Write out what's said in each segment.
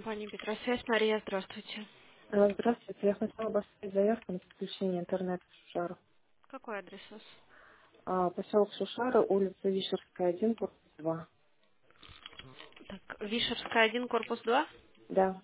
Компания Петросвязь. Мария, здравствуйте. Здравствуйте, я хотела бы оставить заявку на подключение интернета в Шушару. Какой адрес у вас? Поселок Шушара, улица Вишерская, 1, корпус 2. Так, Вишерская, 1, корпус 2. Да.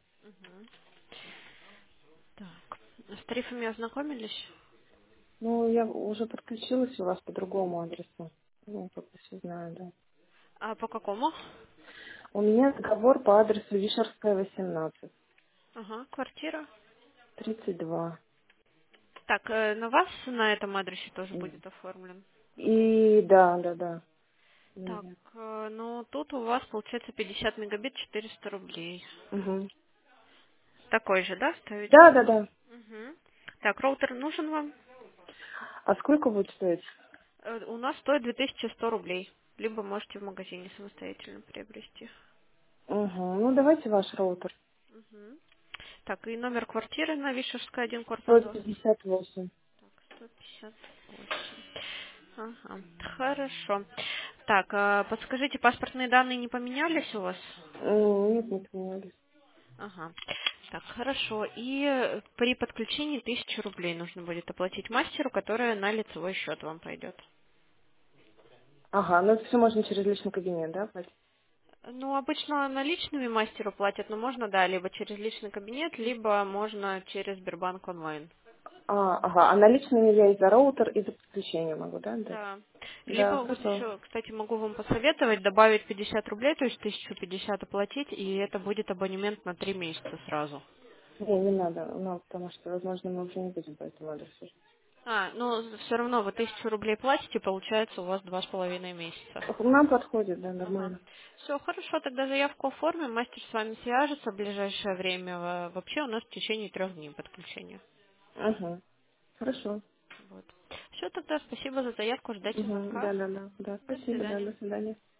Так, с тарифами ознакомились? Ну, я уже подключилась у вас по другому адресу. Ну, как я все знаю, да. А по какому? У меня договор по адресу Вишерская, 18, Ага, квартира. 32. Так, на вас на этом адресе тоже будет оформлен. И да. Так, Наверное. ну тут у вас получается 50 мегабит 400 рублей. Угу. Такой же, да, ставите? Да. Угу. Так, роутер нужен вам? А сколько будет стоить? У нас стоит 2100 рублей. Либо можете в магазине самостоятельно приобрести. Угу. Ну, давайте ваш роутер. Мгм. Так, и номер квартиры на Вишерская, 1, корпус 2. 158. Так, 158. Ага, хорошо. Так, подскажите, паспортные данные не поменялись у вас? Нет, не поменялись. Ага. Так, хорошо. И при подключении 1000 рублей нужно будет оплатить мастеру, которая на лицевой счет вам пойдет. Ага, ну это все можно через личный кабинет, да, платить? Ну, обычно наличными мастеру платят, но можно, да, либо через личный кабинет, либо можно через Сбербанк онлайн. Ага, а наличными я и за роутер, и за подключение могу, да, дать? Да. Да, Либо вот хорошо. еще, кстати, могу вам посоветовать добавить 50 рублей, то есть 1050 оплатить, и это будет абонемент на 3 месяца сразу. Не надо, ну, потому что, возможно, мы уже не будем по этому адресу. Ну, все равно вы 1000 рублей платите, получается у вас 2,5 месяца. Нам подходит, да, Ага. нормально. Все, хорошо, тогда заявку оформим, мастер с вами свяжется в ближайшее время. Вообще у нас в течение 3 дней подключения. Угу, хорошо. Вот. Все, тогда спасибо за заявку, ждать Угу, звонка. да, До спасибо, да, свидания. до свидания.